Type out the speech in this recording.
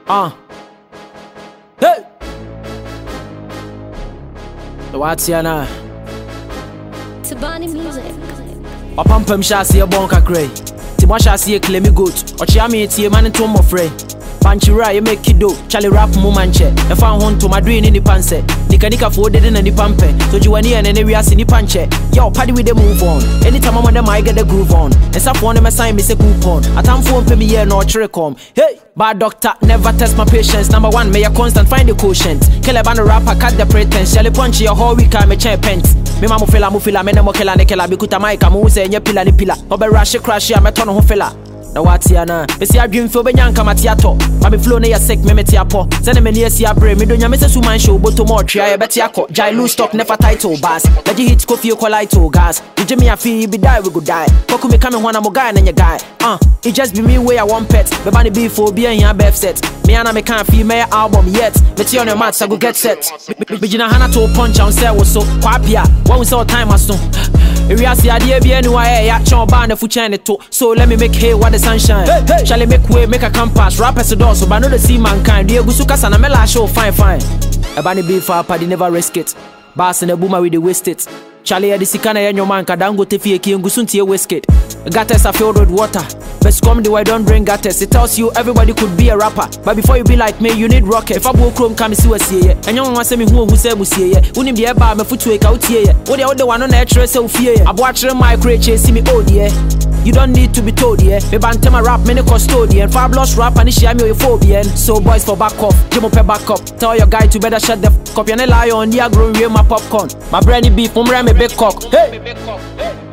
Hey! What's your name? Tabani music. Pampam shasi a bonka cray. Timasha see a clemmy goat. Or chiami tea man into my friend. Panchira, you make kido. Charlie rap mumanche. If I want to my dream in the panse. Nika folded in the pampe. So you want and we are in the panche. Yo, party with the move on. Anytime I want them, I get the groove on. And some for them assign me a coupon. I time phone pay me here no tricom. Hey! Bad doctor, never test my patience. Number one, may I constant find the quotient. Kill a band rapper, cut the pretense. Shall punch your whole week, I'm a chair pants. Me mama fella, me nemo kela nekela. Bikuta maika, muse, and your pillar, the pillar. Obe rash, crash, I'm a ton of fella. Now what's your name? Me see a dream for Benyanka Matiato. I be flow near sick, me metiapo. Send me near see a brain. Me don't ya miss a suman show, but tomorrow try a betiako. Jai loose stock, never title bass. Let you hit coffee, you collide gas. You Jimmy a fee, you be die, we go die. Fuck me coming when I'm a guy and your guy. It just be me where I want pets. Me bunny beef for beer in your best set. Me and I can't feel my album yet. Me tea on your mats, I go get set. Me jina hana to punch and say was so. Kwapia, what we saw time as soon. If you see a dear be anywhere, ya chon band if we chain it to. So let me make hay what the sunshine. Hey. Shall I make way, make a compass, rappers to door, so but no the see mankind. Diego Sukas and a mela show, fine. A bunny beef for party never risk it. Bass and a boomer with the waste it. Charlie at the Sikana and your man Kadango Tefi and Gusunti whisked. Gutters are filled with water. Best come the way don't drink gutters. It tells you everybody could be a rapper. But before you be like me, you need rocket. If I go chrome come see us here. And young one say me who say we see here. Wouldn't be a bar me foot to out here. What the other one on the trace so fear. I watch my creature see me oh dear. You don't need to be told here. Me bantama my rap, many custodian. Fabulous rap and share me with phobia. So boys for back off, Jim up a back up. Tell your guy to better shut the f*** up. You lie on the agro, my popcorn. My brandy beef, me big cock. Hey!